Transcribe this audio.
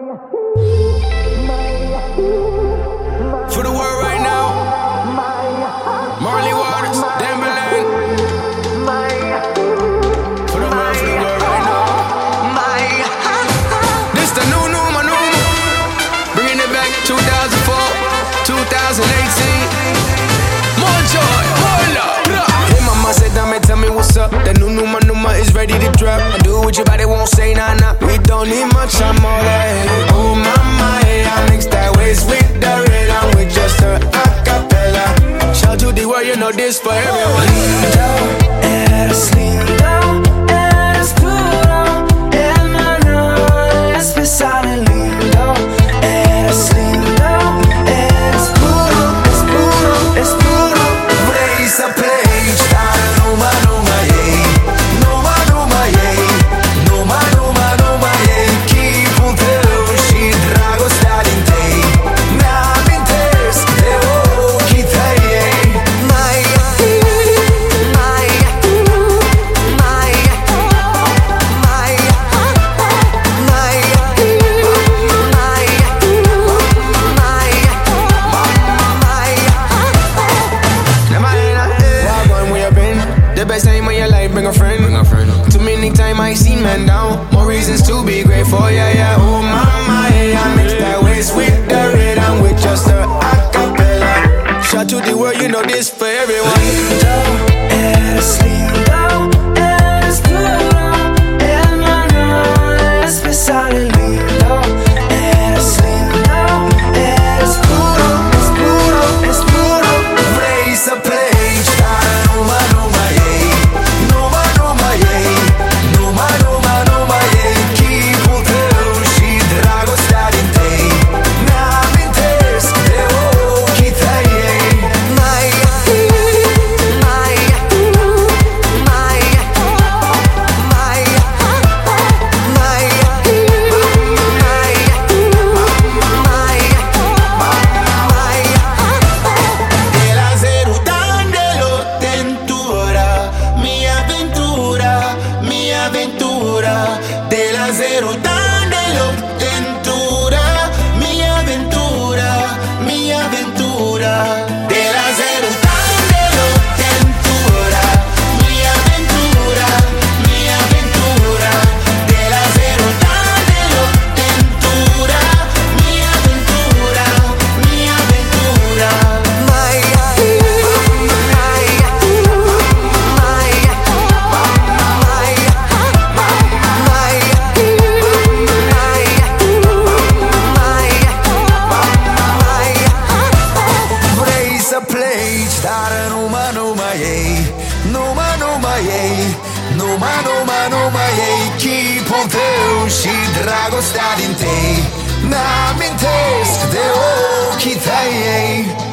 For the world right now, Marley Waters, Timberland. For the world right now. This the new Numa, bringing it back 2004, 2018. More joy, more love. Hey mama said, dame, tell me what's up. The new Numa is ready to drop. I do what your body won't say, nah. We don't need much, I'm all that. Oh mama, hey, I mix that waist with the rhythm with just a acapella. Shout to the world, you know this for everyone. Lindo, eres lindo, eres puro, hermano, especial y lindo. Eres lindo, eres puro, es puro, es puro. Raise a page, start a Numa, yeah. Numa, yeah. Numa, yeah. Keep on telling she drago start in day. Nam interes, de okita, yeah. Best time of your life, bring a friend. Too many times I seen men down. More reasons to be grateful, yeah. Oh mama, yeah. I mix that waist with the rhythm with just a acapella. Shout to the world, you know this for everyone. Lindo, eres lindo, eres puro, hermano, especial y lindo. Eres lindo, eres puro, es puro, es puro. Raise a page, start a Numa, yeah. Numa, yeah. Numa, yeah. Keep on telling she drago start in day. Nam interes, de okita, yeah. De la Zerután de lo Tentura, mi aventura, mi aventura. De la Zerután de lo Tentura, mi aventura, mi aventura. De la Zerután de lo Tentura, mi aventura, mi aventura. De la Zerután de lo Tentura, mi aventura, mi aventura. Raise a plate, start a Numa, yeah. Numa, yeah. Numa, yeah. Keep on telling she drago start in day. Nam interes, de okita, yeah.